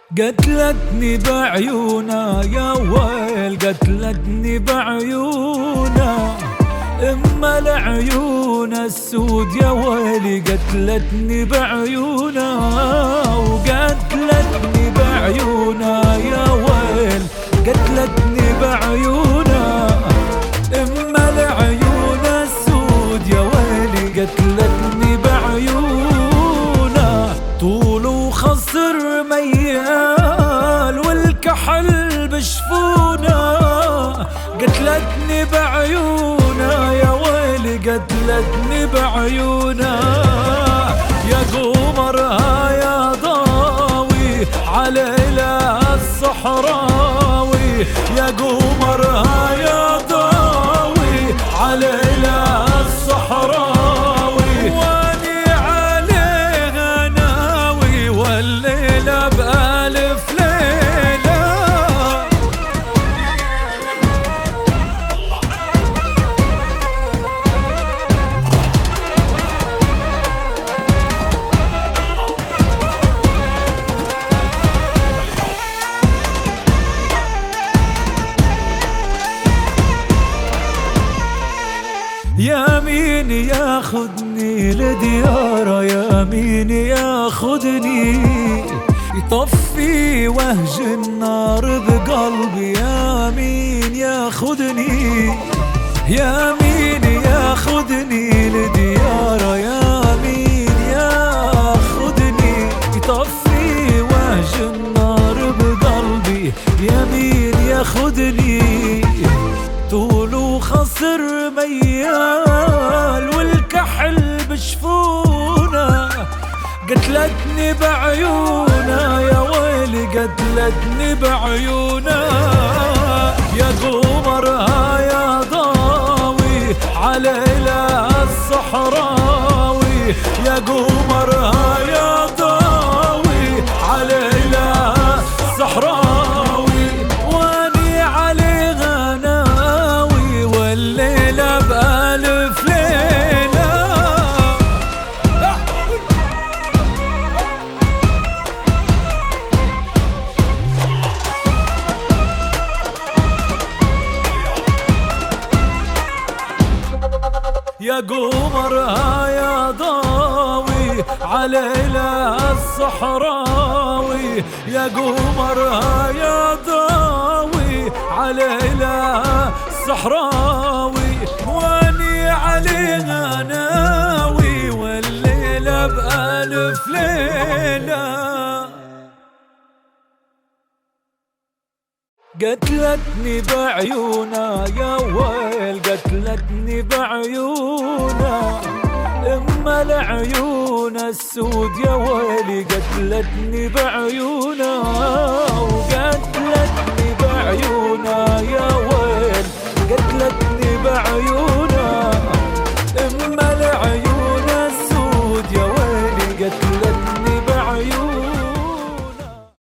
قتلتني بعيونا يا ويل، قتلتني بعيونا اما العيون السود يا ويلي، قتلتني بعيونا وقتلتني بعيونا يا ويل، قتلتني بعيونا اما العيون السود يا ويلي، قتلتني بعيونا طول وخصر ميال والكحل بشفونا، قتلتني بعيونا يا ويلي، قتلتني بعيونا يا قمرها يا ضاوي على إله الصحراوي، يا قمرها يا ضاوي على إله الصحراوي، واني عليها ناوي والليلة بألف ليلة. يا مين ياخدني لدياره، يا مين ياخدني يطفي وهج النار بقلبي، يا مين ياخدني، يا مين ياخدني لدياره، يا مين ياخدني يطفي وهج النار بقلبي، يا مين ياخدني طول وخصر ميال والكحل بشفونا، قتلتني بعيونا يا ويلي، قتلتني بعيونا يا قمرها يا ضاوي على إله الصحراوي، يا قمرها يا ضاوي على إله الصحراوي، واني عليها ناوي والليلة بألف ليلة. يا قمرها يا ضاوي على إله الصحراوي، يا قمرها يا ضاوي على إله الصحراوي، واني عليها ناوي والليلة بألف ليلة. قتلتني بعيونا يا ويل، قتلتني بعيونا اما العيون السود يا ويلي، قتلتني بعيونا وقتلتني بعيونا يا ويل، قتلتني بعيونا